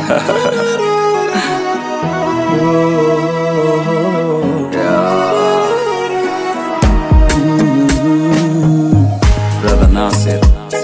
Brother Nasir,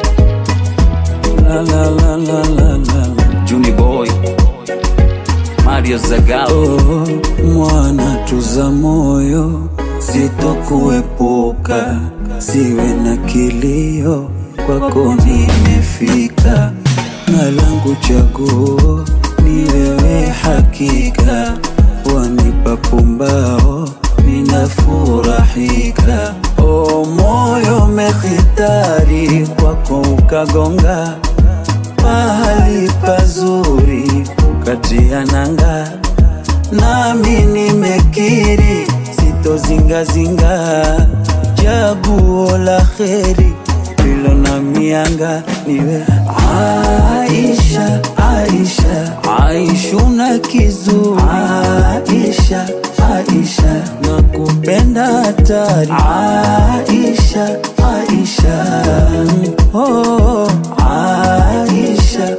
la la la la la la, Juni Boy, Mario Zagao. Mwana tuza moyo, sitokuepuka, siwe na kilio, kwako nimefika, na langu chaguo ni wewe hakika, wanipa pumbao ninafurahika. O moyo mehitari, kwako ukagonga, pahali pazuri ukatia nanga, nami nimekiri sitozingazinga, chaguo la kheri lilo na mianga niwe Aisha, Aisha, Aishuna kizuri, Aisha, Aisha, nakupenda hatari, Aisha, Aisha, oh, Aisha,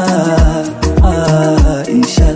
Aisha.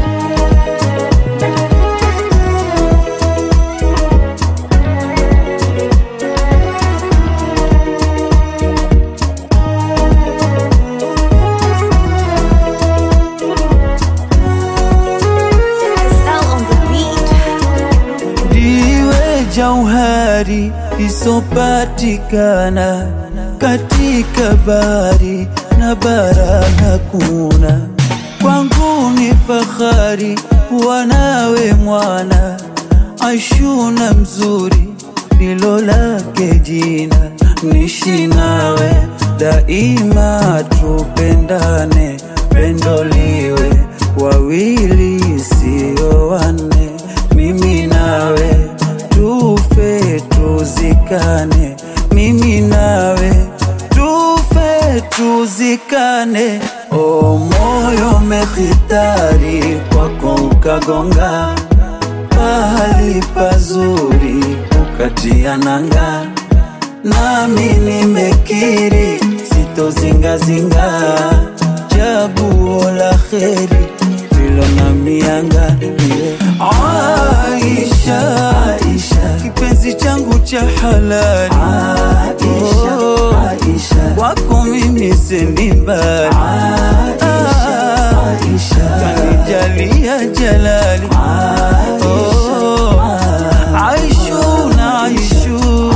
Jauhari isopatikana katika bahari na bara hakuna, kwangu ni fahari wanawe mwana, Aishuna mzuri ndilo lake jina, nishi nawe daima tupendane, pendo liwe wawili sio wanne, mimi nawe tufe tuzikane, mimi nawe tufe tuzikane. O moyo mehitari, kwako ukagonga, pahali pazuri ukatia nanga, nami nimekiri sitozingazinga, chaguo la kheri lilo na mianga niwe Aisha, Aisha, kipenzi changu cha halali, Aisha, Aisha, kwako mimi sendi mbali, Aisha, Aisha, kanijalia jalali, Aisha, Aishuna, Aishu,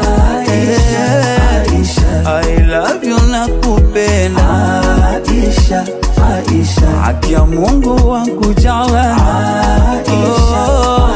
Aisha, I love you nakupenda, Aisha, Aisha, haki ya Mungu wangu jawa, Aisha,